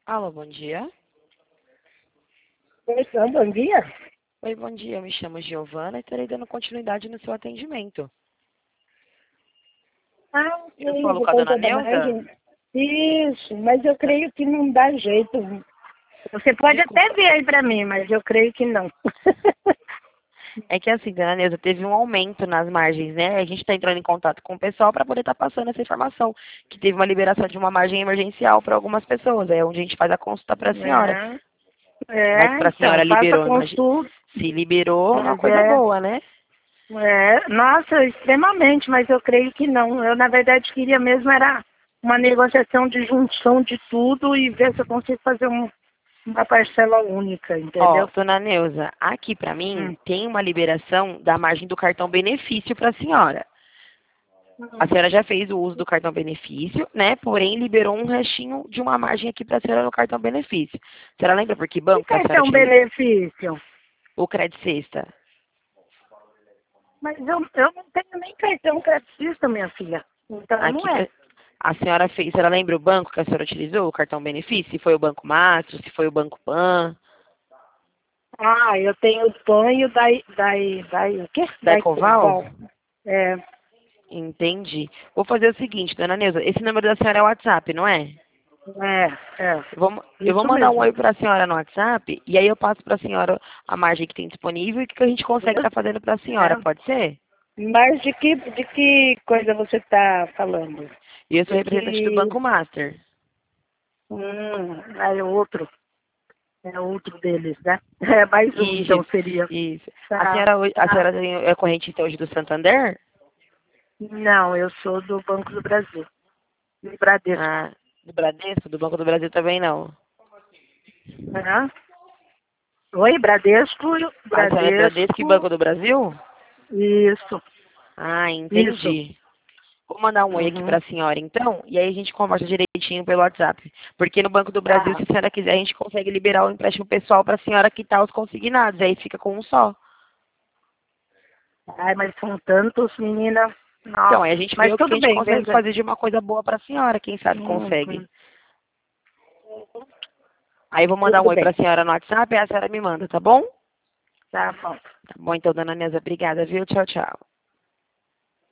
Alô, bom dia. Então, bom dia. Oi, bom dia. Eu me chamo Giovana e estarei dando continuidade no seu atendimento. Ah, Eu sim, falo por com a dona conta da Neuza? margem. Isso, mas eu creio que não dá jeito. Você pode até Desculpa. ver aí para mim, mas eu creio que não. É que assim, dona Neuza, teve um aumento nas margens, né? A gente está entrando em contato com o pessoal para poder estar passando essa informação. Que teve uma liberação de uma margem emergencial para algumas pessoas. É onde a gente faz a consulta para a senhora. Mas para a Então, senhora faça liberou, imagina. consulta, Se liberou, é uma mas coisa boa, né? nossa, extremamente, mas eu creio que não. Eu, na verdade, queria mesmo era uma negociação de junção de tudo e ver se eu consigo fazer uma parcela única, Ó, entendeu? dona Neuza, aqui para mim Hum. tem uma liberação da margem do cartão benefício para a senhora. A senhora já fez o uso do cartão benefício, né? Porém, liberou um restinho de uma margem aqui para a senhora no cartão benefício. A senhora lembra por que Que banco que a senhora cartão utilizou? benefício? O Credit Sexta. Mas eu não tenho nem cartão creditista, minha filha. Então não Aqui é. a senhora fez. A senhora lembra o banco que a senhora utilizou, o cartão benefício? Se foi o Banco Master, se foi o Banco Pan, Ah, eu tenho o PAN e o Dai, o quê? da Dai Ecoval? Coval. É, Entendi. Vou fazer o seguinte, dona Neuza. Esse número da senhora é o WhatsApp, não é? é. Eu vou Isso mandar um mesmo. oi para a senhora no WhatsApp e aí eu passo para a senhora a margem que tem disponível e o que a gente consegue estar fazendo para a senhora, É. pode ser? Mas de que coisa você está falando? E eu sou De representante do que. Banco Master. É outro. É outro deles, né? É mais um, então Isso, seria. isso. A Tá, senhora, a tá. senhora é correntista hoje do Santander? Não, eu sou do Banco do Brasil. Do Bradesco. Ah, do Bradesco? Do Banco do Brasil também não. Né? Oi, Bradesco, A senhora é Bradesco e Bradesco. Banco do Brasil? Isso, Ah, isso. entendi. Vou mandar um oi aqui para Uhum. a senhora, então, e aí a gente conversa direitinho pelo WhatsApp. Porque no Banco do Brasil, Tá. se a senhora quiser, a gente consegue liberar o empréstimo pessoal para a senhora quitar os consignados. Aí fica com um só. Ai, mas são tantos, menina. Então, Nossa. aí a gente vê Mas o que a tudo gente bem, consegue veja. fazer de uma coisa boa para a senhora. Quem sabe consegue. Uhum. Aí eu vou mandar um Tudo oi para bem. a senhora no WhatsApp e a senhora me manda, tá bom? Tá bom. Tá bom, então, dona Neuza, obrigada, viu? Tchau, tchau.